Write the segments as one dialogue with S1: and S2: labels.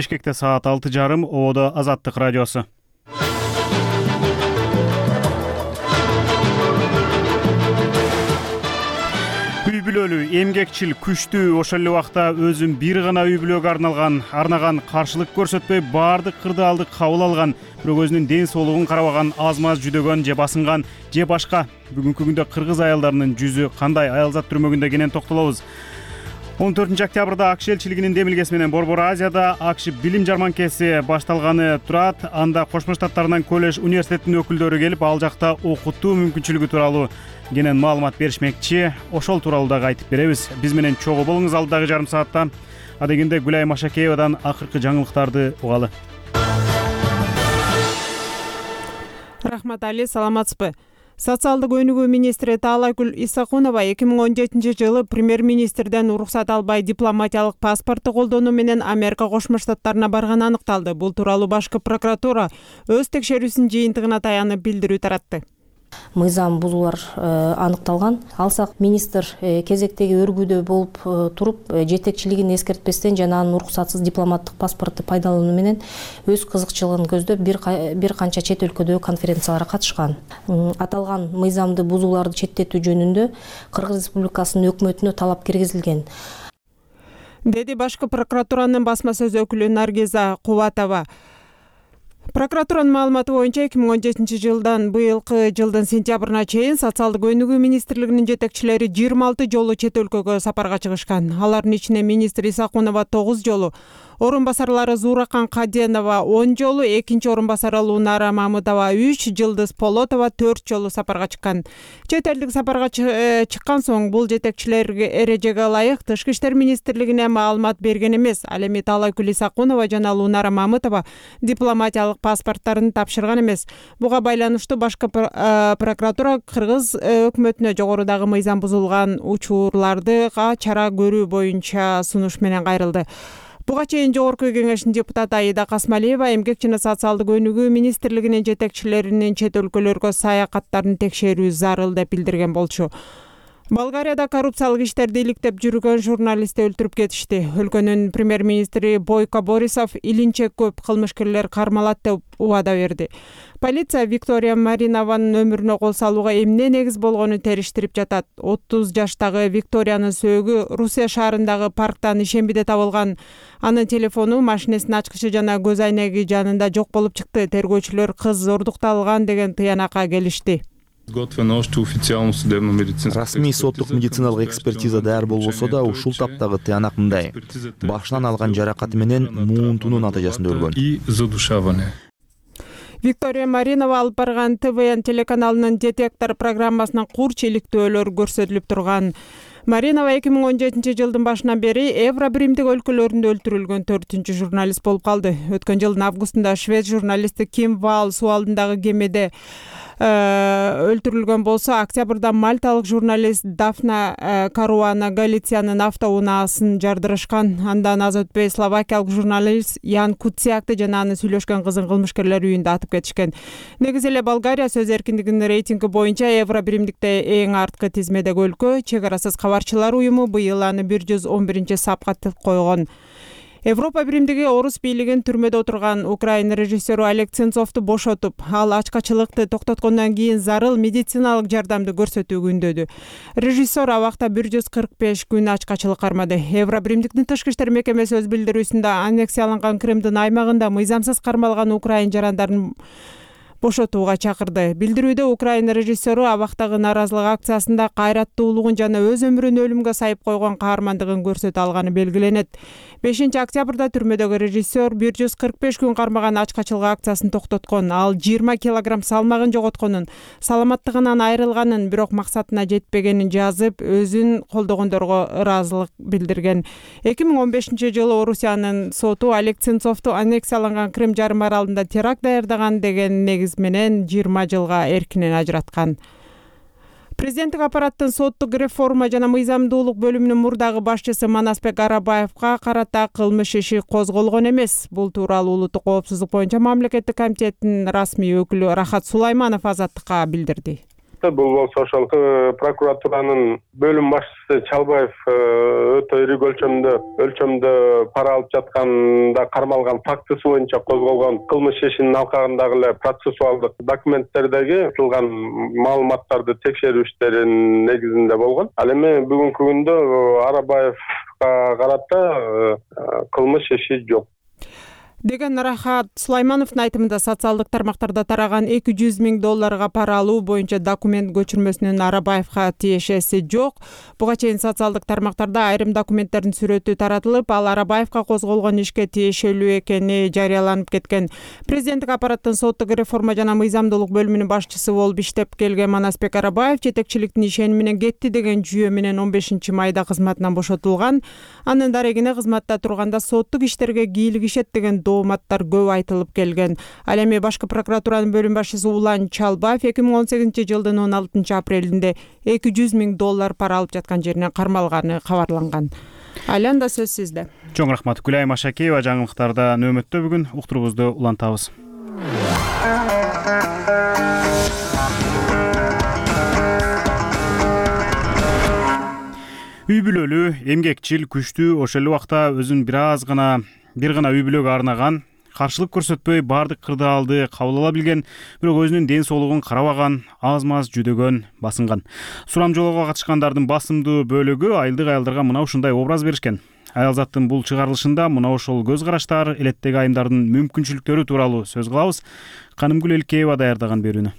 S1: Бишкекте саат 6:30, Ободо Азаттык радиосу. Үй бүлөлүү, эмгекчил, күчтүү, ошол эле убакта өзүн бир гана үй бүлөгө арнаган, каршылык көрсөтпөй баардык кырды алды кабыл алган, бирок өзүнүн ден соолугун карабаган, аз-маз жүдөгөн же басынган же башка бүгүнкү күндө кыргыз аялдарынын жүзү кандай, аялзат түрмөгүндө кенен токтолобуз. 14 октябрда АКШ элчилигинин демилгеси менен Борбор Азияда АКШ билим жарманкеси башталганы турат. Анда Кошмо Штаттарынан колледж университетинин өкүлдөрү келип, ал жакта окутуу мүмкүнчүлүгү тууралуу кенен маалымат беришмекчи. Ошол тууралуу дагы айтып беребиз. Биз менен чогуу болуңуз алдыдагы жарым саатта. Адегенде Гүлай Машакеевадан акыркы жаңылыктарды угалы.
S2: Рахмат Али, саламатсызбы? Социалдык өнүгүү министри Таалайгүл Исакунова 2017 жылы премьер-министрден уруксат албай дипломатиялык паспорту колдонуу менен Америка Кошмо Штаттарына барганы аныкталды. Бул тууралуу башкы прокуратура өз текшерүүсүнүн жыйынтыгына таянып билдирүү таратты.
S3: Мыйзам бузуулар аныкталган. Алсак министр кезектеги өргүүдө болуп туруп, жетекчилигин эскертпестен жана анын уруксатсыз дипломаттык паспорту пайдалануу менен өз кызыкчылыгын көздөп бир канча чет өлкөдөгү конференцияларга катышкан. Аталган мыйзамды бузууларды четтетүү жөнүндө Кыргыз Республикасынын өкмөтүнө талап киргизилген,
S2: деди башкы прокуратуранын басма сөз өкүлү Наргиза Кубатова. Прокуратуранын маалыматы боюнча 2017 жылдан быйылкы жылдын сентябрына чейин Социалдык өнүгүү министрлигинин жетекчилери 26 жолу чет өлкөгө сапарга чыгышкан. Алардын ичинде министр Исакунова 9 жолу, орун басарлары Зууракан Каденова 10 жолу, экинчи орун басары Лунара Мамытова 3, Жылдыз Полотова 4 жолу сапарга чыккан. Чет элдик сапарга чыккан соң бул жетекчилерге эрежеге ылайык Тышкы иштер министрлигине маалымат берген эмес. Ал эми Таалайгүл Исакунова жана Лунара Мамытова дипломатиялык паспорттарын тапшырган эмес. Буга байланыштуу башкы прокуратура Кыргыз өкмөтүнө жогорудагы мыйзам бузулган учурларды чара көрүү боюнча сунуш менен кайрылды. Буга чейин Жогорку Кеңештин депутаты Аида Касмалиева эмгек жана социалдык өнүгүү министрлигинин жетекчилеринин чет өлкөлөргө саякаттарын текшерүү зарыл деп билдирген болчу. Болгарияда коррупциялык иштерди иликтеп жүргөн журналистти өлтүрүп кетишти. Өлкөнүн премьер-министри Бойко Борисов илинче көп кылмышкерлер кармалат деп убада берди. Полиция Виктория Маринованын өмүрүнө кол салууга эмне негиз болгонун териштирип жатат. 30 жаштагы Викториянын сөөгү Русия шаарындагы парктан ишембиде табылган. Анын телефону, машинесинин ачкычы жана көз айнеги жанында жок болуп чыкты. Тергөөчүлөр кыз зордукталган деген тыянакка келишти.
S4: Расмий соттук медициналык экспертиза даяр болбосо да, ушул таптагы тыянак мындай: башынан алган жаракаты менен муунтуунун натыйжасында өлгөн.
S2: Виктория Маринова алып барган ТВН телеканалынын детектор программасынан курч иликтөөлөр көрсөтүлүп турган. Маринова 2017 жылдын башынан бери Евро биримдик өлкөлөрүндө өлтүрүлгөн 4-үнчү журналист болуп калды. Өткөн жылдын августунда швед журналисти Ким Вал суу алдындагы кемеде өлтүрүлгөн болсо, октябрда мальталык журналист Дафна Каруана Галициянын автоунаасын жардырышкан. Андан аз өтпөй словакиялык журналист Ян Куциакты жана аны сүйлөшкөн кызын кылмышкерлер үйүндө атып кетишкен. Негизи эле Болгария сөз эркиндигинин рейтинги боюнча Евро биримдикте эң арткы тизмедеги өлкө. Чек арасыз кабарчылар уюму быйыл аны 111-сапка койгон. Европа биримдиги орус бийлигин түрмөдө отурган Украина режиссеру Олег Сенцовду бошотуп, ал ачкачылыкты токтоткондон кийин зарыл медициналык жардамды көрсөтүүгө үндөдү. Режиссер абакта 145 күн ачкачылык кармады. Евро биримдиктин тышкы иштер мекемеси өз билдирүүсүндө аннексияланган Крымдын аймагында мыйзамсыз кармалган украин жарандарын бошотууга чакырды. Билдирүүдө Украина режиссеру абактагы наразылык акциясында кайраттуулугун жана өз өмүрүн өлүмгө сайып койгон каармандыгын көрсөтө алганы белгиленет. 5 октябрда түрмөдөгү режиссер 145 күн кармаган ачкачылык акциясын токтоткон. Ал 20 килограмм салмагын жоготконун, саламаттыгынан айрылганын, бирок максатына жетпегенин жазып, өзүн колдогондорго ыраазылык билдирген. 2015 жылы Орусиянын соту Олег Сенцовду аннексияланган Крым жарым аралында теракт даярдаган деген негиз менен 20 жылга эркинен ажыраткан. Президенттик аппараттын соттук реформа жана мыйзамдуулук бөлүмүнүн мурдагы башчысы Манасбек Арабаевга карата кылмыш иши козголгон эмес. Бул тууралуу Улуттук коопсуздук боюнча мамлекеттик комитеттин расмий өкүлү Рахат Сулайманов Азаттыкка билдирди.
S5: чыкты. Бул болсо ошол прокуратуранын бөлүм башчысы Чалбаев өтө ири өлчөмдө пара алып жатканда кармалган фактысы боюнча козголгон кылмыш ишинин алкагындагы эле процессуалдык документтердеги айтылган маалыматтарды текшерүү иштеринин негизинде болгон. Ал эми бүгүнкү күндө Арабаевга карата кылмыш иши жок
S2: деген Рахат Сулаймановдун айтымында социалдык тармактарда тараган $200,000 пара алуу боюнча документ көчүрмөсүнүн Арабаевга тиешеси жок. Буга чейин социалдык тармактарда айрым документтердин сүрөтү таратылып, ал Арабаевга козголгон ишке тиешелүү экени жарыяланып кеткен. Президенттик аппараттын соттук реформа жана мыйзамдуулук бөлүмүнүн башчысы болуп иштеп келген Манасбек Арабаев жетекчиликтин ишени менен кетти деген жүйө менен 15-майда кызматынан бошотулган. Анын дарегине кызматта турганда соттук иштерге кийлигишет деген дооматтар көп айтылып келген. Ал эми башкы прокуратуранын бөлүм башчысы Улан Чалбаев 2018-жылдын 16-апрелинде $200,000 пара алып жаткан жеринен кармалганы кабарланган. Айланда сөз сизде.
S1: Чоң рахмат. Гүлайым Ашакеева жаңылыктарда нөмөттө бүгүн уктуруубузду улантабыз. Үй бүлөлүү, эмгекчил, күчтүү, ошол эле убакта өзүн бир гана үй бүлөгө арнаган, каршылык көрсөтпөй баардык кырдаалды кабыл ала билген, бирок өзүнүн ден соолугун карабаган, аз-маз жүдөгөн, басынган. Сурамжылоого катышкандардын басымдуу бөлүгү айылдык аялдарга мына ушундай образ беришкен. Аялзаттын бул чыгарылышында мына ошол көз караштар, элеттеги айымдардын мүмкүнчүлүктөрү тууралуу сөз кылабыз. Канымгүл Элкеева даярдаган берүүнү.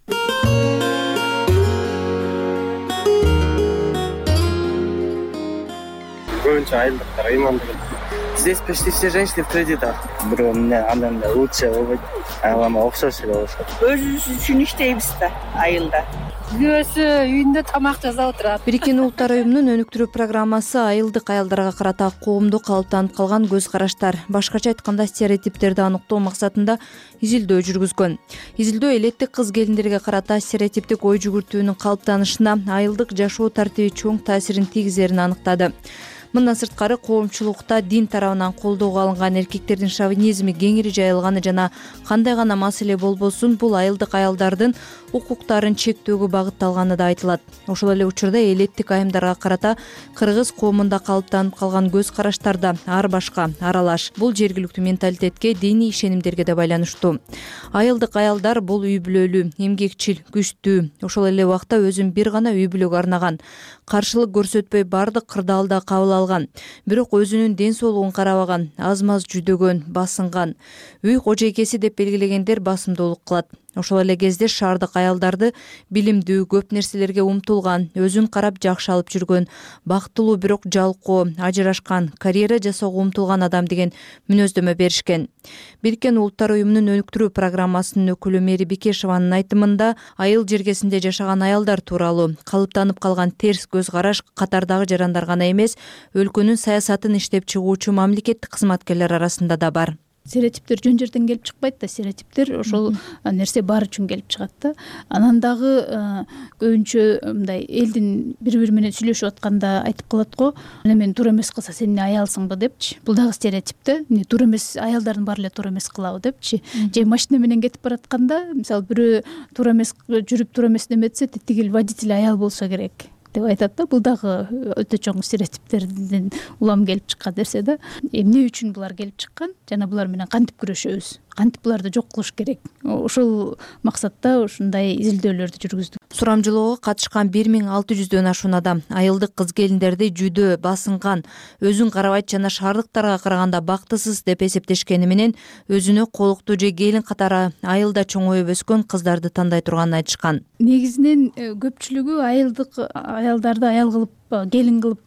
S6: Көбүнчө айылдыктар ыймандуу. Здесь почти все женщины в кредитах. Бирок андан лучше болбойт. Ага окшош эле болушат.
S7: Өзүбүз үчүн иштейбиз да айылда.
S8: Күйөөсү үйүндө тамак жасап отурат.
S9: Бириккен Улуттар уюмунун өнүктүрүү программасы айылдык аялдарга карата коомдук калыптанып калган көз караштар, башкача айтканда стереотиптерди аныктоо максатында изилдөө жүргүзгөн. Изилдөө элеттик кыз келиндерге карата стереотиптик ой жүгүртүүнүн калыптанышына айылдык жашоо тартиби чоң таасирин тийгизерин аныктады. Мындан сырткары коомчулукта дин тарабынан колдоого алынган эркектердин шовинизми кеңири жайылганы жана кандай гана маселе болбосун бул айылдык аялдардын укуктарын чектөөгө багытталганы да айтылат. Ошол эле учурда элеттик айымдарга карата кыргыз коомунда калыптанып калган көз караштарда ар башка, аралаш. Бул жергиликтүү менталитетке, диний ишенимдерге да байланыштуу. Айылдык аялдар бул үй бүлөлүү, эмгекчил, күчтүү, ошол эле убакта өзүн бир гана үй бүлөгө арнаган, каршылык көрсөтпөй баардык кырдаалда кабыл алган, бирок өзүнүн ден соолугун карабаган, аз-маз жүдөгөн, басынган. Үй кожойкеси деп белгилегендер басымдуулук кылат. Ошол эле кезде шаардык аялдарды билимдүү, көп нерселерге умтулган, өзүн карап жакшы алып жүргөн, бактылуу бирок жалкоо, ажырашкан, карьера жасоого умтулган адам деген мүнөздөмө беришкен. Бириккен Улуттар уюмунун өнүктүрүү программасынын өкүлү Мэри Бекешеванын айтымында айыл жергесинде жашаган аялдар тууралуу калыптанып калган терс көз караш катардагы жарандар гана эмес, өлкөнүн саясатын иштеп чыгуучу мамлекеттик кызматкерлер арасында да бар.
S8: Стереотиптер жөн жерден келип чыкпайт да, стереотиптер ошол нерсе бар үчүн келип чыгат да. Анан дагы көбүнчө мындай элдин бири-бири менен сүйлөшүп атканда айтып калат го, мен туура эмес кылса сен эмне аялсыңбы депчи. Бул дагы стереотип да. Туура эмес аялдардын баары эле туура эмес кылабы депчи. Же машина менен кетип баратканда, мисалы бирөө туура эмес жүрүп туура эмес неметсе, тетиги водитель аял болсо керек деп айтат да. Бул дагы өтө чоң стереотиптердин улам келип чыккан нерсе да. Эмне үчүн булар келип чыккан жана булар менен кантип күрөшөбүз, кантип буларды жок кылыш керек. Ошол максатта ушундай изилдөөлөрдү жүргүздүк.
S9: Сурамжылоого катышкан 1600дөн ашуун адам айылдык кыз келиндерди жүдөө, басынган, өзүн карабайт жана шаардыктарга караганда бактысыз деп эсептешкени менен өзүнө колуктуу же келин катары айылда чоңоюп өскөн кыздарды тандай турганын айтышкан.
S8: Негизинен көпчүлүгү айылдык аялдарды аял кылып, келин кылып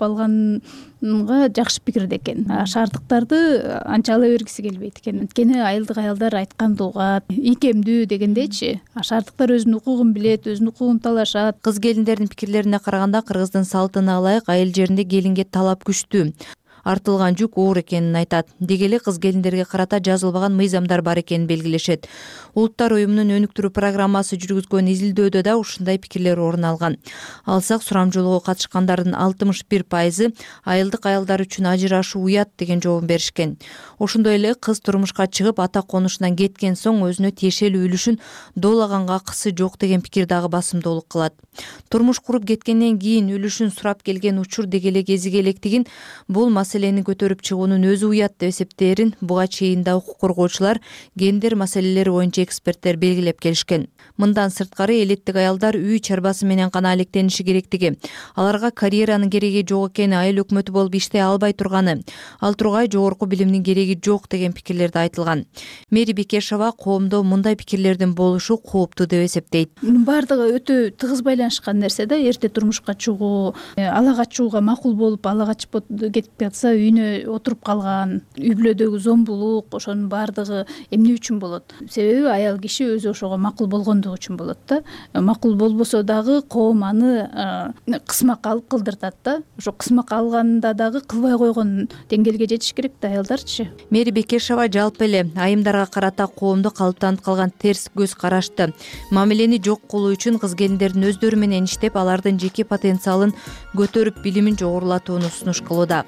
S8: алганга жакшы пикирде экен. Шаардыктарды анча ала бергиси келбейт экен. Анткени айылдык аялдар айтканды угат, ийкемдүү дегендейчи. Шаардыктар өзүнүн укугун билет, өзүнүн укугун талашат.
S9: Кыз келиндердин пикирлерине караганда кыргыздын салтына ылайык айыл жеринде келинге талап күчтүү. артылган жүк оор экенин айтат. Деги эле кыз келиндерге карата жазылбаган мыйзамдар бар экенин белгилешет. Улуттар уюмунун өнүктүрүү программасы жүргүзгөн изилдөөдө да ушундай пикирлер орун алган. Алсак, сурамжылоого катышкандардын 61% айылдык аялдар үчүн ажырашуу уят деген жообун беришкен. Ошондой эле кыз турмушка чыгып ата конушунан кеткен соң өзүнө тиешелүү үлүшүн доолаганга акысы жок деген пикир дагы басымдуулук кылат. Турмуш куруп кеткенден кийин үлүшүн сурап келген учур деги эле кезиге электигин, бул маселени көтөрүп чыгуунун өзү уят деп эсептээрин буга чейин да укук коргоочулар, гендер маселелери боюнча эксперттер белгилеп келишкен. Мындан сырткары элеттик аялдар үй чарбасы менен гана алектениши керектиги, аларга карьеранын кереги жок экени, айыл өкмөтү болуп иштей албай турганы, ал тургай жогорку билимдин кереги жок деген пикирлер да айтылган. Мэри Бекешова коомдо мындай пикирлердин болушу кооптуу деп эсептейт.
S8: Бардыгы өтө тыгыз байланышкан нерсе да, эрте турмушка чыгуу, ала качууга макул болуп, ала качып кетип калса үйүнө отуруп калган, үй бүлөдөгү зомбулук, ошонун бардыгы эмне үчүн болот? Себеби аял киши өзү ошого макул болгондугу үчүн болот да. Макул болбосо дагы коом аны кысмакка алып кылдыртат да. Ошо кысмакка алганда дагы кылбай койгон деңгээлге жетиш керек да аялдарчы.
S9: Мэри Бекешова жалпы эле айымдарга карата коомдо калыптанып калган терс көз карашты, мамилени жок кылуу үчүн кыз келиндердин өздөрү менен иштеп, алардын жеке потенциалын көтөрүп, билимин жогорулатууну сунуш кылууда.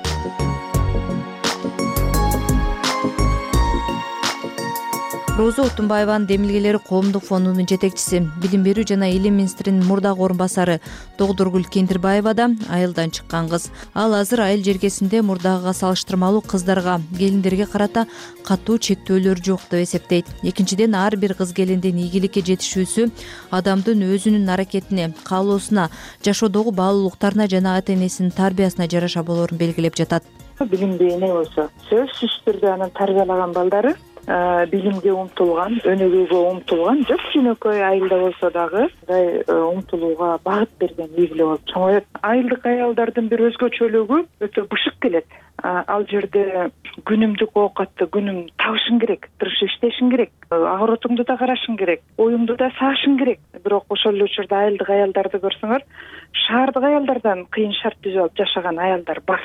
S9: Роза Утунбаеванын демилгелери коомдук фондунун жетекчиси, билим берүү жана илим министринин мурдагы орун басары Тогдургүл Кендирбаева да айылдан чыккан кыз. Ал азыр айыл жергесинде мурдагыга салыштырмалуу кыздарга, келиндерге карата катуу чектөөлөр жок деп эсептейт. Экинчиден, ар бир кыз келиндин ийгиликке жетишүүсү адамдын өзүнүн аракетине, каалоосуна, жашоодогу баалуулуктарына жана ата-энесинин тарбиясына жараша болоорун белгилеп жатат.
S10: Билимди эне болсо, сөзсүз түрдө анын тарбиялаган балдары билимге умтулган, өнүгүүгө умтулган, жөнөкөй айылда болсо дагы умтулууга багыт берген үй бүлө болуп чоңоет. Айылдык аялдардын бир өзгөчөлүгү өтө бышык келет. Ал жерде күнүмдүк оокатты күнүм табышың керек, тырышып иштешиң керек, агыротуңду да карашың керек, оюңду да саашың керек. Бирок ошол эле учурда айылдык аялдарды көрсөңөр, шаардык аялдардан кыйын шарт түзүп алып жашаган аялдар бар.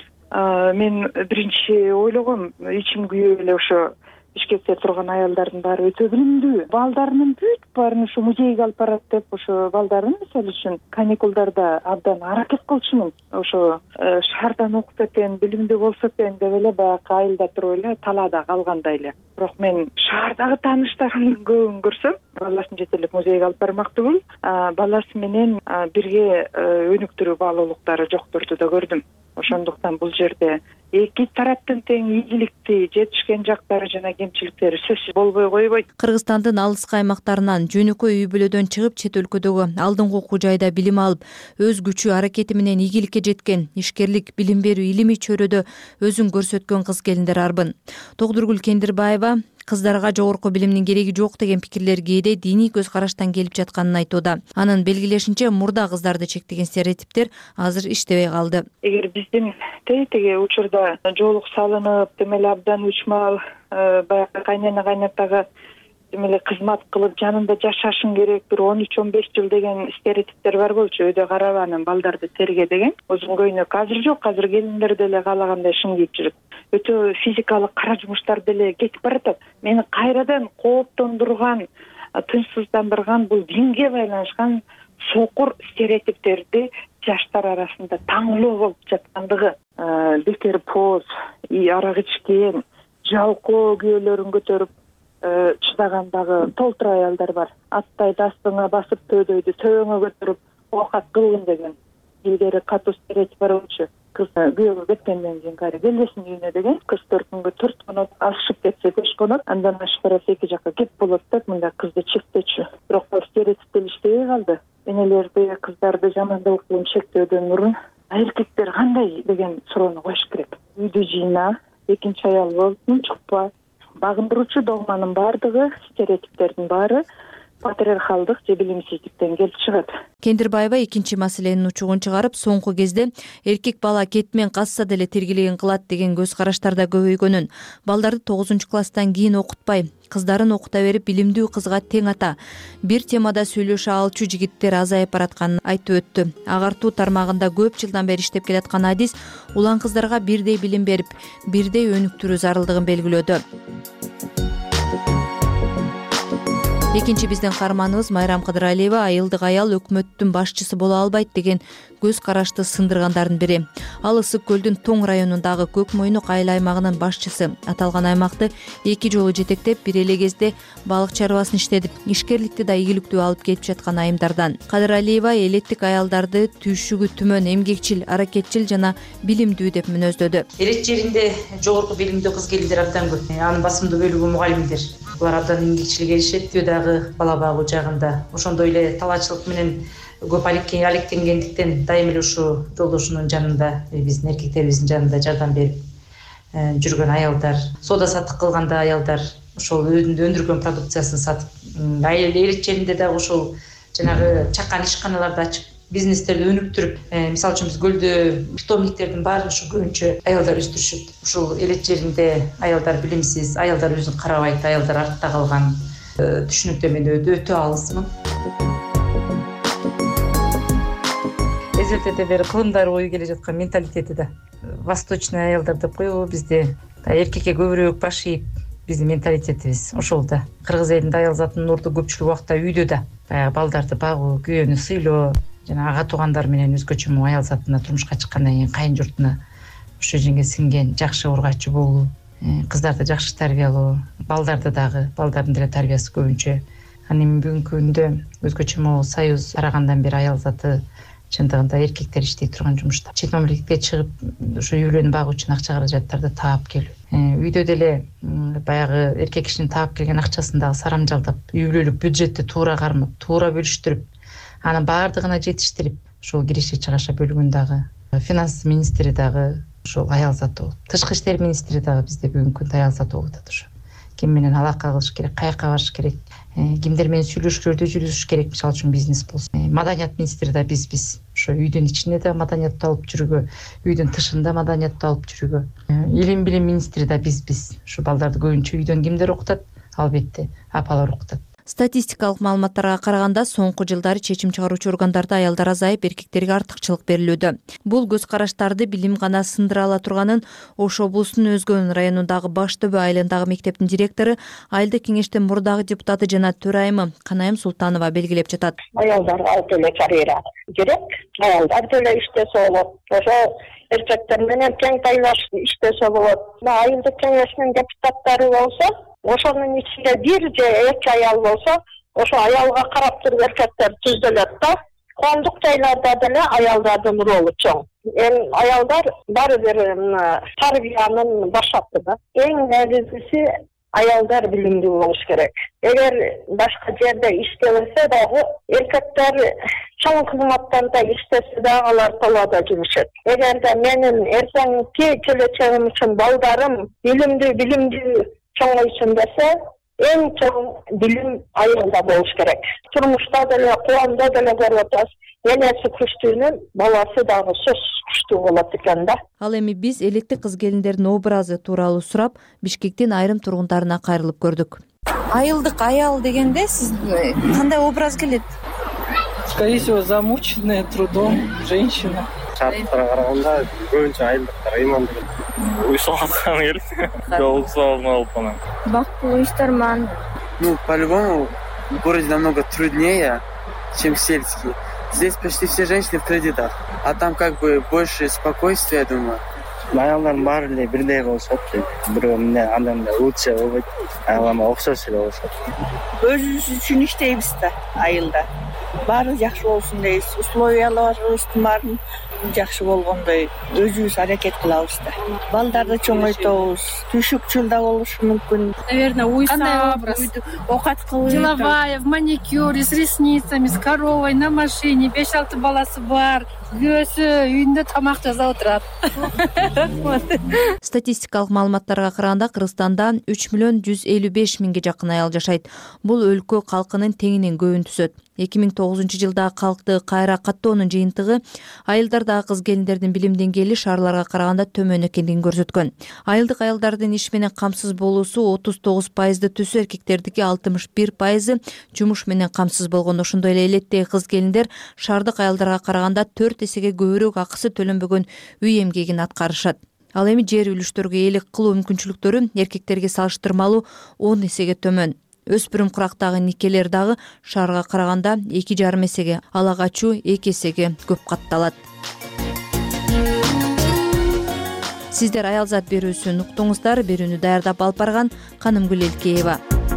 S10: Мен биринчи ойлогом, ичим күйүп эле ошо ишкекте турган аялдардын баары өтө билимдүү. Балдарынын бүт баарын ушу музейге алып барат деп, ошо балдарын мисалы үчүн каникулдарда абдан аракет кылчумун. Ошо шаардан окуп экен, билимдүү болсо экен деп эле баягы айылда туруп эле талаада калгандай эле. Бирок мен шаардагы тааныштарымдын көбүн көрсөм, баласын жетелеп музейге алып бармактуу, баласы менен бирге өнүктүрүү баалуулуктары жокторду да көрдүм. Ошондуктан бул жерде эки тараптын тең ийгиликти жетишкен жактары жана кемчиликтери сөзсүз болбой койбойт.
S9: Кыргызстандын алыскы аймактарынан жөнөкөй үй бүлөдөн чыгып, чет өлкөдөгү алдыңкы окуу жайда билим алып, өз күчү аракети менен ийгиликке жеткен, ишкерлик, билим берүү, илимий чөйрөдө өзүн көрсөткөн кыз келиндер арбын. Тогдургүл Кендирбаева кыздарга жогорку билимдин кереги жок деген пикирлер кээде диний көз караштан келип жатканын айтууда. Анын белгилешинче, мурда кыздарды чектеген стереотиптер азыр иштебей калды.
S10: Эгер биздин теги учурда жоолук салынып, демеле абдан учмал, баягы кайнена кайнатага демеле кызмат кылып жанында жашашың керек, бир 13-15 жыл деген стереотиптер бар болчу. Өйдө карабанын балдарды терге деген. Озун көйнөк азыр жок, азыр келиндер деле каалагандай шың кийип жүрөт. Өтө физикалык кара жумуштар деле кетип баратат. Мени кайрадан кооптондурган, тынчсыздандырган бул динге байланышкан сокур стереотиптерди жаштар арасында таңлоо болуп жаткандыгы. Бекер поз, арак ичкен, жалкоо күйөөлөрүн көтөрүп чыдагандагы толтур аялдар бар. Аттайды астыңа басып, төйдөйдү төбөңө көтөрүп оокат кылгын деген илгери катуу стереотип бар болчу. Кыз күйөөгө кеткенден кийин кайра келбесин үйүнө деген, кыз 4 күнгө 4 конот, ашып кетсе 5 конот, андан ашып барса 2 жакка кеп болот деп мындай кызды чектечү. Бирок стереотиптер иштебей калды. Энелерди, кыздарды жамандылыктан чектөөдөн мурун эркектер кандай деген суроону коюш керек. Үйдү жыйна, экинчи аял бол, чукпа. Багындыруучу догманын баардыгы, стереотиптердин баары патриархалдык же билимсиздиктен келип чыгат.
S9: Кендирбаева экинчи маселенин учугун чыгарып, соңку кезде эркек бала кетмен касса деле тергелеген кылат деген көз караштарда көбөйгөнүн, балдарды 9-класстан кийин окутпай, кыздарын окута берип билимдүү кызга тең ата, бир темада сүйлөшө алчу жигиттер азайып баратканын айтып өттү. Агартуу тармагында көп жылдан бери иштеп келаткан адис улан кыздарга бирдей билим берип, бирдей өнүктүрүү зарылдыгын белгилөөдө. Экинчи биздин каарманыбыз Майрам Кыдыралиева айылдык аял өкмөттүн башчысы боло албайт деген көз карашты сындыргандардын бири. Ал Ысык көлдүн Тоң районундагы Көк Мойнук айыл аймагынын башчысы. Аталган аймакты 2 жолу жетектеп, бир эле кезде балык чарбасын иштетип, ишкерликти да ийгиликтүү алып кетип жаткан айымдардан. Кыдыралиева элеттик аялдарды түйшүгү түмөн, эмгекчил, аракетчил жана билимдүү деп мүнөздөдү.
S11: Элет жеринде жогорку билимдүү кыз келиндер абдан көп. Анын басымдуу бөлүгү мугалимдер. Булар абдан эмгекчил келишет, дагы бала багуу жагында. Ошондой эле талаачылык менен көп алектенгендиктен дайым эле ушул жолдошунун жанында, биздин эркектерибиздин жанында жардам берип жүргөн аялдар, соода саттык кылганда аялдар, ошол өзүнүн өндүргөн продукциясын сатып, элет жеринде дагы ошол жанагы чакан ишканаларды ачып, бизнестерди өнүктүрүп, мисалы үчүн биз көлдө питомниктердин баарын ушу көбүнчө аялдар өстүрүшөт. Ушул элет жеринде аялдар билимсиз, аялдар өзүн карабайт, аялдар артта калган түшүнүктөмөнү өтө алысмын. Эзелтеден бери кылымдары бою келе жаткан менталитети да восточный аялдар деп коебу, бизде эркекке көбүрөөк баш ийип, биздин менталитетибиз ошол да. Кыргыз элинде аял затынын орду көпчүлүк убакта үйдө да, баягы балдарды багуу, күйөөнү сыйлоо, жана ага туугандар менен өзгөчө аял затына турмушка чыккандан кийин кайын журтуна ошо жерге сиңген жакшы ургачы болуу, кыздарды жакшы тарбиялоо, балдарды дагы, балдардын деле тарбиясы көбүнчө. Анан бүгүнкү күндө өзгөчө союз тарагандан бери аял заты чындыгында эркектер иштей турган жумушта. Чет мамлекетке чыгып, ушу үйлөнүп багуу үчүн акча каражаттарды таап келүү. Үйдө деле баягы эркек кишинин таап келген акчасын дагы сарамжалдап, үй бүлөлүк бюджетти туура кармап, туура бөлүштүрүп, анын баардыгына жетиштирип, ошол киреше чыгаша бөлгөн дагы финанс министри дагы ошол аял заты болуп. Тышкы иштер министри дагы бизде бүгүнкү күндө аял заты болуп атат. Ошо ким менен алака кылыш керек, каяка барыш керек, кимдер менен сүйлөшүүлөрдү жүргүзүш керек, мисалы үчүн бизнес болсун. Маданият министри да биз ошо үйдүн ичинде да маданиятты алып жүрүүгө, үйдүн тышында маданиятты алып жүрүүгө. Илим билим министри да биз ошо балдарды көбүнчө үйдөн кимдер окутат? Албетте апалар окутат.
S9: Статистикалык маалыматтарга караганда соңку жылдары чечим чыгаруучу органдарда аялдар азайып, эркектерге артыкчылык берилүүдө. Бул көз караштарды билим гана сындыра ала турганын Ош облусунун Өзгөн районундагы Баш Төбө айылындагы мектептин директору, айылдык кеңештин мурдагы депутаты жана төрайымы Канайым Султанова белгилеп жатат.
S12: Аялдарга деле карьера керек, аялдар деле иштесе болот. Ошо эркектер менен тең тайлашып иштесе болот. Айылдык кеңештин депутаттары болсо, ошонун ичинде бир же эки аял болсо, ошо аялга карап туруп эркектер түзөлөт да. Коомдук жайларда деле аялдардын ролу чоң. Аялдар баары бир тарбиянын башаты да. Эң негизгиси аялдар билимдүү болуш керек. Эгер башка жерде иштебесе дагы эркектер чоң кызматтарда иштесе дагы алар талаада жүрүшөт. Эгерде менин эртеңки келечегим үчүн балдарым билимдүү чоңойсун десе, эң чоң билим аялда болуш керек. Турмушта деле, коомдо деле көрүп атабыз, энеси күчтүүнүн баласы дагы сөзсүз күчтүү болот экен да.
S9: Ал эми биз элеттик кыз келиндердин образы тууралуу сурап, Бишкектин айрым тургундарына кайрылып көрдүк.
S13: Айылдык аял дегенде сизге кандай образ келет?
S6: Скорее всего, замученная трудом женщина. Шарттарга караганда көбүнчө айылдыктар ыймандуу. Уйсалган келет. Жолуксалган алып анан.
S13: Бактылуу иштарман.
S6: По-любому в городе намного труднее, чем сельский. Здесь почти все женщины в кредитах, а там как бы больше спокойствия, я думаю. Аялдардын баары эле бирдей болушат. Бирөө эмне андан лучше болбойт. Аялдарга окшош эле болушат.
S7: Өзүбүз үчүн иштейбиз да айылда. Баары жакшы болсун дейбиз. Условияларыбыздын баарын жакшы болгондой өзүбүз аракет кылабыз да. Балдарды чоңойтобуз, түшүк жылда болушу мүмкүн.
S14: Наверное, уйсап,
S7: Окат кылып,
S14: деловая, в маникюре, с ресницами, с коровой, на машине, 5-6 баласы бар. Күйөөсү үйүндө тамак жасап отурат.
S9: Статистикалык маалыматтарга караганда Кыргызстанда 3.155.000 жакын аял жашайт. Бул өлкө калкынын теңинен көбүн түзөт. 2009 жылдагы калкты кайра каттоонун жыйынтыгы айылдардагы кыз келиндердин билим деңгээли шаарларга караганда төмөн экендигин көрсөткөн. Айылдык аялдардын иш менен камсыз болуусу 39%ды түзсө, эркектердики 61% жумуш менен камсыз болгон. Ошондой эле элеттеги кыз келиндер шаардык аялдарга караганда 4 эсеге көбүрөөк акысы төлөнбөгөн үй эмгегин аткарышат. Ал эми жер үлүштөргө ээлик кылуу мүмкүнчүлүктөрү эркектерге салыштырмалуу 10 эсеге төмөн. Өспүрүм курактагы никелер дагы шаарга караганда 2,5 эсеге, ала качуу 2 эсеге көп катталат. Сиздер аялзат берүүсүн уктуңуздар. Берүүнү даярдап алып барган Канымгүл Элкеева.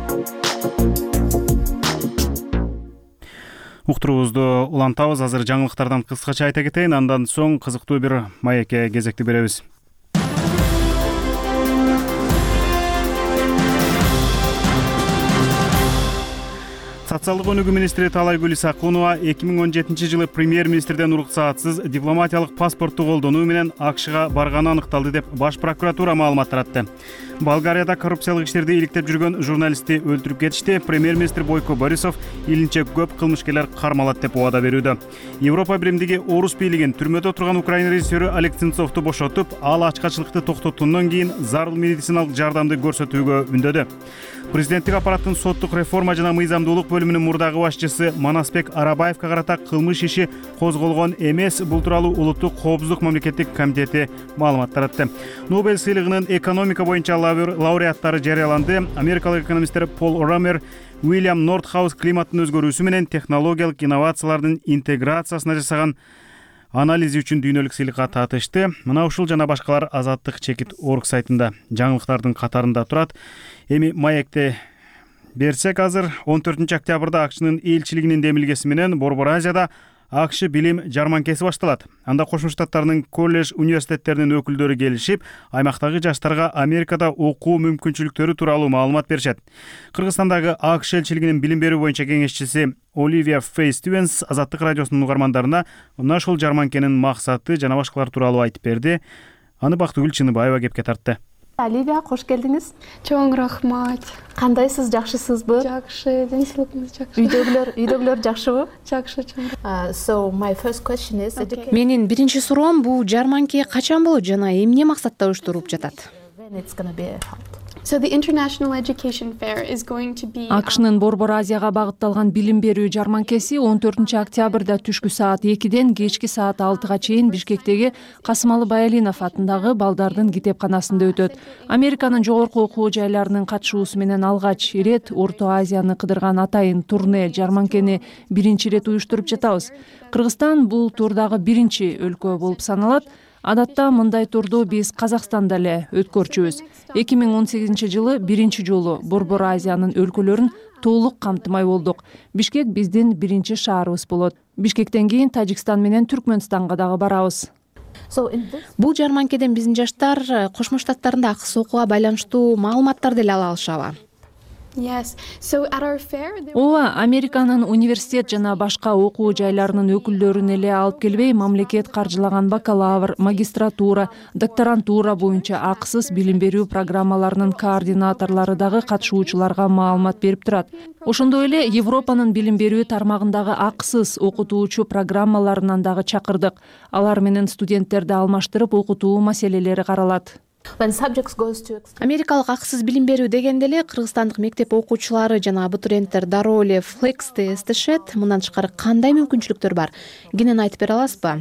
S1: Уктуруубузду улантабыз. Азыр жаңылыктардан кыскача айта кетейин, андан соң кызыктуу бир маекке кезекти беребиз. Социалдык өнүгүү министри Таалайгүл Исакунова 2017 жылы премьер-министрден уруксаатсыз дипломатиялык паспортту колдонуу менен АКШга барганы аныкталды деп Баш прокуратура маалымат таратты. Болгарияда коррупциялык иштерди иликтеп жүргөн журналистти өлтүрүп кетишти. Премьер-министр Бойко Борисов илинче көп кылмышкерлер кармалат деп убада берүүдө. Европа биримдиги орус бийлигин түрмөдө турган Украина режиссеру Олег Сенцовду бошотуп, ал ачкачылыкты токтоткондон кийин зарыл медициналык жардамды көрсөтүүгө үндөдү. Президенттик аппараттын соттук реформа жана мыйзамдуулук бөлүмүнүн мурдагы башчысы Манасбек Арабаевка карата кылмыш иши козголгон эмес. Бул тууралуу Улуттук коопсуздук мамлекеттик комитети маалымат таратты. Нобель сыйлыгынын экономика боюнча лауреаттары жарыяланды. Америкалык экономисттер Пол Ромер, Уильям Нортхаус климаттын өзгөрүүсү менен технологиялык инновациялардын интеграциясына жасаган анализи үчүн дүйнөлүк сыйлыкка татышты. Мына ушул жана башкалар Азаттык чекит орг сайтында жаңылыктардын катарында турат. Эми маекти берсек, азыр 14 октябрда АКШнын элчилигинин демилгеси менен Борбор Азияда АКШ билим жарманкеси башталат. Анда Кошмо Штаттарынын колледж, университеттеринин өкүлдөрү келишип, аймактагы жаштарга Америкада окуу мүмкүнчүлүктөрү тууралуу маалымат беришет. Кыргызстандагы АКШ элчилигинин билим берүү боюнча кеңешчиси Оливия Фейстюенс Азаттык радиосунун угармандарына мына ушул жарманкенин максаты жана башкалар тууралуу айтып берди. Аны Бактыгүл Чыныбаева кепке тартты.
S15: Оливия, кош келдиңиз.
S16: Чоң рахмат.
S15: Кандайсыз, жакшысызбы?
S16: Жакшы, деңсийлигиңиз жакшы.
S15: Үйдөгүлөр жакшыбы?
S16: Жакшы, чоң.
S15: Менин биринчи суроом, бул жарманке качан болот жана эмне максатта уюштуруп жатат?
S17: АКШнын Борбор Азияга багытталган билим берүү жарманкеси 14 октябрда түшкү саат 2ден кечки саат 6га чейин Бишкектеги Касымалы Баялинов атындагы балдардын китепканасында өтөт. Американын жогорку окуу жайларынын катышуусу менен алгач ирет Орто Азияны кыдырган атайын турне жарманкени биринчи ирет уюштуруп жатабыз. Кыргызстан бул турдагы биринчи өлкө болуп саналат. Адатта мындай турду биз Казакстанда эле өткөрчүбүз. 2018 жылы биринчи жолу Борбор Азиянын өлкөлөрүн толук камтымай болдук. Бишкек биздин биринчи шаарыбыз болот. Бишкектен кийин Тажикстан менен Түркмөнстанга дагы барабыз.
S15: Бул жарманкеден биздин жаштар Кошмо Штаттарында акыс окууга байланыштуу маалыматтарды эле ала алышабы?
S17: Ооба, Американын университет жана башка окуу жайларынын өкүлдөрүн эле алып келбей, мамлекет каржылаган бакалавр, магистратура, докторантура боюнча акысыз билим берүү программаларынын координаторлору дагы катышуучуларга маалымат берип турат. Ошондой эле Европанын билим берүү тармагындагы акысыз окутуучу программаларынан дагы чакырдык. Алар менен студенттерди алмаштырып окутуу маселелери каралат.
S15: Америкалык акысыз билим берүү дегенде эле кыргызстандык мектеп окуучулары жана абитуриенттер дароо эле флексти эстешет. Мындан тышкары кандай мүмкүнчүлүктөр бар? Кенен айтып бере аласызбы?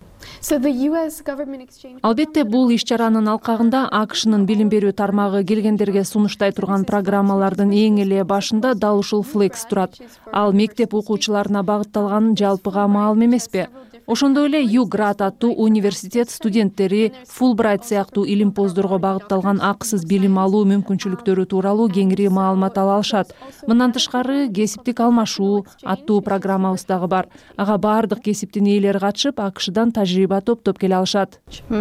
S17: Албетте, бул иш-чаранын алкагында АКШнын билим берүү тармагы келгендерге сунуштай турган программалардын эң эле башында дал ушул флекс турат. Ал мектеп окуучуларына багытталган жалпыга маалым эмеспи? Ошондой эле Юград аттуу университет студенттери Фулбрайт сыяктуу илимпоздорго багытталган акысыз билим алуу мүмкүнчүлүктөрү тууралуу кеңири маалымат ала алышат. Мындан тышкары кесиптик алмашуу аттуу программабыз дагы бар. Ага баардык кесиптин ээлери катышып, АКШдан тажрыйба топтоп келе алышат.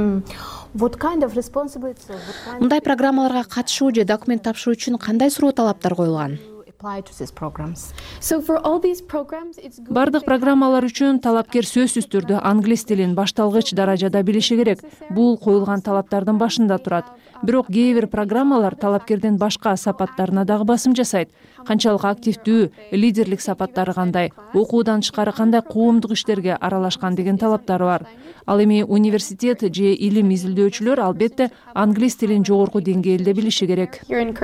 S15: Мындай программаларга катышуу же документ тапшыруу үчүн кандай суроо талаптар коюлган?
S17: Бардык программалар үчүн талапкер сөзсүз түрдө англис тилин башталгыч даражада билиши керек. Бул коюлган талаптардын башында турат. Бирок кээ бир программалар талапкердин башка сапаттарына дагы басым жасайт. Канчалык активдүү, лидерлик сапаттары кандай, окуудан тышкары кандай коомдук иштерге аралашкан деген талаптары бар. Ал эми университет же илим изилдөөчүлөр албетте англис тилин жогорку деңгээлде билиши керек.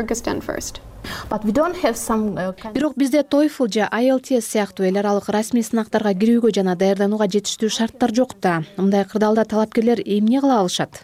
S15: Бирок бизде TOEFL же IELTS сыяктуу эл аралык расмий сынактарга кирүүгө жана даярданууга жетиштүү шарттар жок да. Мындай кырдаалда талапкерлер эмне кыла алышат?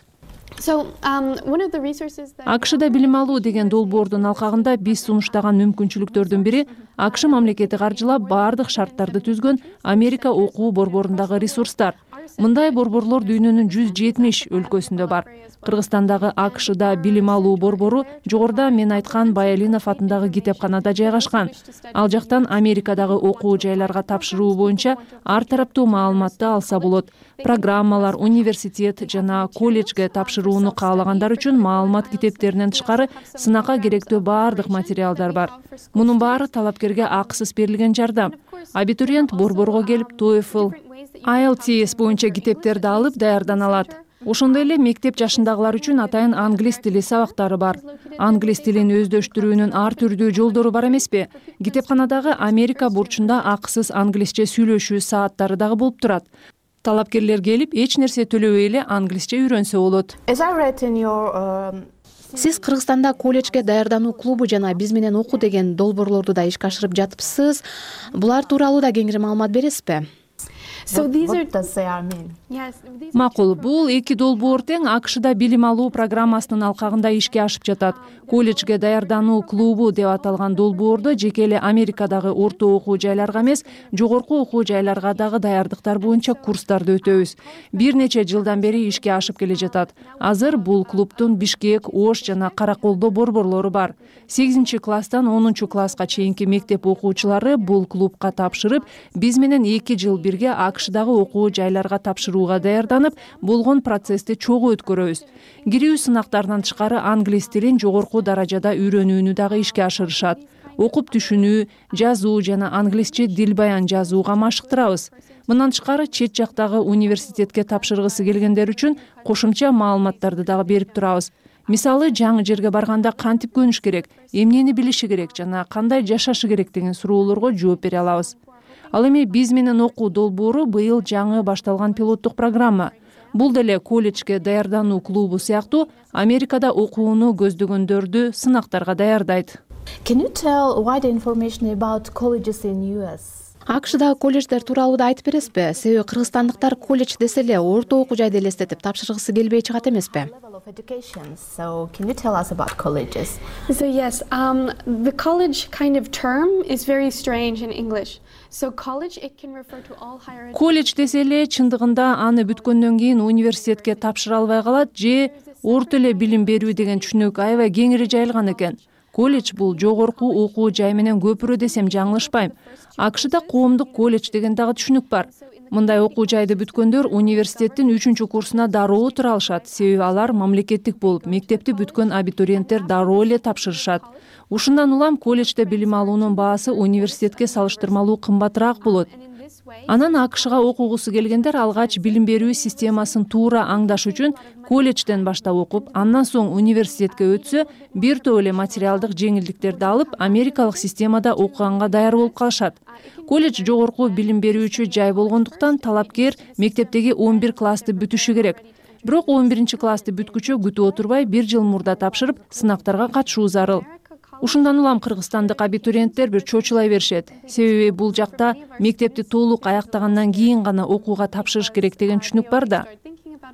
S17: АКШда билим алуу деген долбоордун алкагында биз сунуштаган мүмкүнчүлүктөрдүн бири АКШ мамлекети каржылап баардык шарттарды түзгөн Америка окуу борборундагы ресурстар. Мындай борборлор дүйнөнүн 170 өлкөсүндө бар. Кыргызстандагы АКШда билим алуу борбору жогоруда мен айткан Баялинов атындагы китепканада жайгашкан. Ал жактан Америкадагы окуу жайларга тапшыруу боюнча ар тараптуу маалыматты алса болот. Программалар, университет жана колледжге тапшырууну каалагандар үчүн маалымат китептеринен тышкары сынакка керектүү баардык материалдар бар. Мунун баары талапкерге акысыз берилген жардам. Абитуриент борборго келип TOEFL, IELTS боюнча китептерди алып даярдана алат. Ошондой эле мектеп жашындагылар үчүн атайын англис тили сабактары бар. Англис тилин өздөштүрүүнүн ар түрдүү жолдору бар эмеспи? Китепканадагы Америка бурчунда акысыз англисче сүйлөшүү сааттары дагы болуп турат. Талапкерлер келип, эч нерсе төлөбөй эле англисче үйрөнсө болот.
S15: Сиз Кыргызстанда колледжге даярдануу клубу жана биз менен окуу деген долбоорлорду да ишке ашырып жатыпсыз. Булар тууралуу да кеңири маалымат бересизби?
S17: Макул, бул эки долбоор тең АКШда билим алуу программасынын алкагында ишке ашып жатат. Колледжге даярдануу клубу деп аталган долбоордо жеке эле Америкадагы орто окуу жайларга эмес, жогорку окуу жайларга дагы даярдыктар боюнча курстарды өтөбүз. Бир нече жылдан бери ишке ашып келе жатат. Азыр бул клубтун Бишкек, Ош жана Караколдо борборлору бар. 8-класстан 10-класска чейинки мектеп окуучулары бул клубка тапшырып, биз менен 2 жыл бирге АКШдагы окуу жайларга тапшырууга даярданып, болгон процессти чогуу өткөрөбүз. Кирүү сынактарынан тышкары англис тилин жогорку даражада үйрөнүүнү дагы ишке ашырышат. Окуп түшүнүү, жазуу жана англисче дил баян жазууга машыктырабыз. Мындан тышкары чет жактагы университетке тапшыргысы келгендер үчүн кошумча маалыматтарды дагы берип турабыз. Мисалы, жаңы жерге барганда кантип көнүш керек, эмнени билиши керек жана кандай жашашы керек деген суроолорго жооп бере алабыз. Ал эми биз менен окуу долбоору быйыл жаңы башталган пилоттук программа. Бул деле колледжге даярдануу клубу сыяктуу Америкада окууну көздөгөндөрдү сынактарга даярдайт.
S15: АКШдагы колледждер тууралуу да айтып бересизби? Себеби кыргызстандыктар колледж десе эле орто окуу жайды элестетип тапшыргысы келбей чыгат эмеспи?
S18: So yes, the college kind of term is very strange in English. So college, it can refer to all higher education.
S17: Колледж десе эле чындыгында аны бүткөндөн кийин университетке тапшыра албай калат же орто эле билим берүү деген түшүнүк аябай кеңири жайылган экен. Колледж бул жогорку окуу жай менен көпүрө десем жаңылышпайм. АКШда коомдук колледж деген дагы түшүнүк бар. Мындай окуу жайды бүткөндөр университеттин 3-курсуна дароо тура алышат. Себеби алар мамлекеттик болуп, мектепти бүткөн абитуриенттер дароо эле тапшырышат. Ушундан улам колледжде билим алуунун баасы университетке салыштырмалуу кымбатыраак болот. Анан АКШга окугусу келгендер алгач билим берүү системасын туура аңдаш үчүн колледжден баштап окуп, андан соң университетке өтсө, бир топ эле материалдык жеңилдиктерди алып, америкалык системада окуганга даяр болуп калышат. Колледж жогорку билим берүүчү жай болгондуктан талапкер мектептеги 11 классты бүтүшү керек. Бирок 11-классты бүткүчө күтүп отурбай 1 жыл мурда тапшырып, сынактарга катышуу зарыл. Ушундан улам кыргызстандык абитуриенттер бир чочулай беришет. Себеби бул жакта мектепти толук аяктагандан кийин гана окууга тапшырыш керек деген түшүнүк бар да.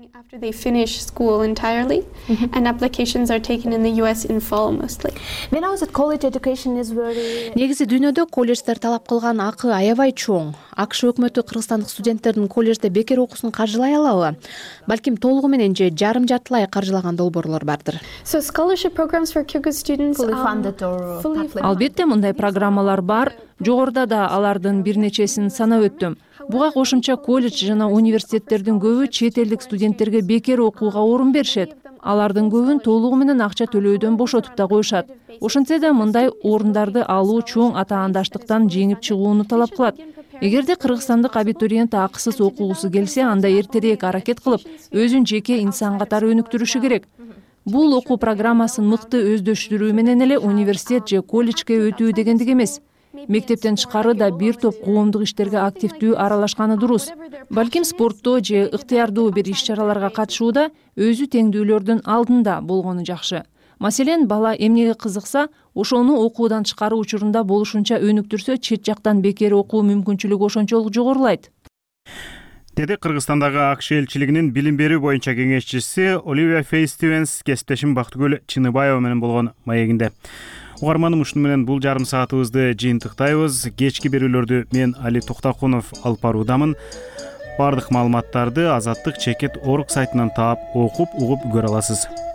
S18: after they finish school entirely, and applications are taken in the US in fall mostly.
S19: When I was at college, education is very.
S15: Негизи дүйнөдө колледждер талап кылган акы аябай чоң. АКШ өкмөтү кыргызстандык студенттердин колледжде бекер окуусун каржылай алабы? Балким толугу менен же жарым жартылай каржылаган долбоорлор бардыр.
S18: So scholarship programs for Kyrgyz students
S19: fully funded or
S17: Албетте мындай программалар бар. Жогоруда да алардын бир нечесин санап өттүм. Буга кошумча колледж жана университеттердин көбү чет элдик студенттерге бекер окууга орун беришет. Алардын көбүн толугу менен акча төлөөдөн бошотуп да коюшат. Ошентсе да мындай орундарды алуу чоң атаандаштыктан жеңип чыгууну талап кылат. Эгерде кыргызстандык абитуриент акысыз окугусу келсе, анда эртерээк аракет кылып, өзүн жеке инсан катары өнүктүрүшү керек. Бул окуу программасын мыкты өздөштүрүү менен эле университет же колледжге өтүү дегендик эмес. Мектептен тышкары да бир топ коомдук иштерге активдүү аралашканы дурус. Балким спортто же ыктыярдуу бир иш-чараларга катышууда өзү теңдүүлөрдүн алдында болгону жакшы. Маселен, бала эмнеге кызыкса, ошону окуудан тышкары учурунда болушунча өнүктүрсө, чет жактан бекер окуу мүмкүнчүлүгү ошончолук жогорулайт.
S1: Деди Кыргызстандагы АКШ элчилигинин билим берүү боюнча кеңешчиси Оливия Фейстивенс кесиптешим Бактыгүл Чыныбаева менен болгон маегинде. Угарманым, ушуну менен бул жарым саатыбызды жыйынтыктайбыз. Кечки берүүлөрдү мен Али Токтакунов алып баруудамын. Бардык маалыматтарды Азаттык Чекит Орг сайтынан таап, окуп, угуп көрө аласыз.